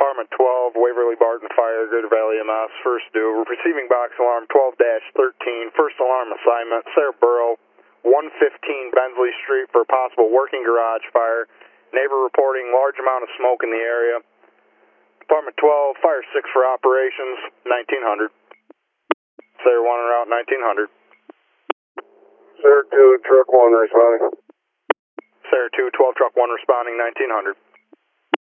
Department 12, Waverly Barton Fire, Greater Valley MS, first due. We're receiving box alarm 12-13, first alarm assignment, Sarah Burrow, 115 Bensley Street for a possible working garage fire. Neighbor reporting large amount of smoke in the area. Department 12, Fire 6 for operations, 1900. Sarah 1 en route, 1900. Sarah 2, Truck 1 responding. Sarah 2, 12 Truck 1 responding, 1900.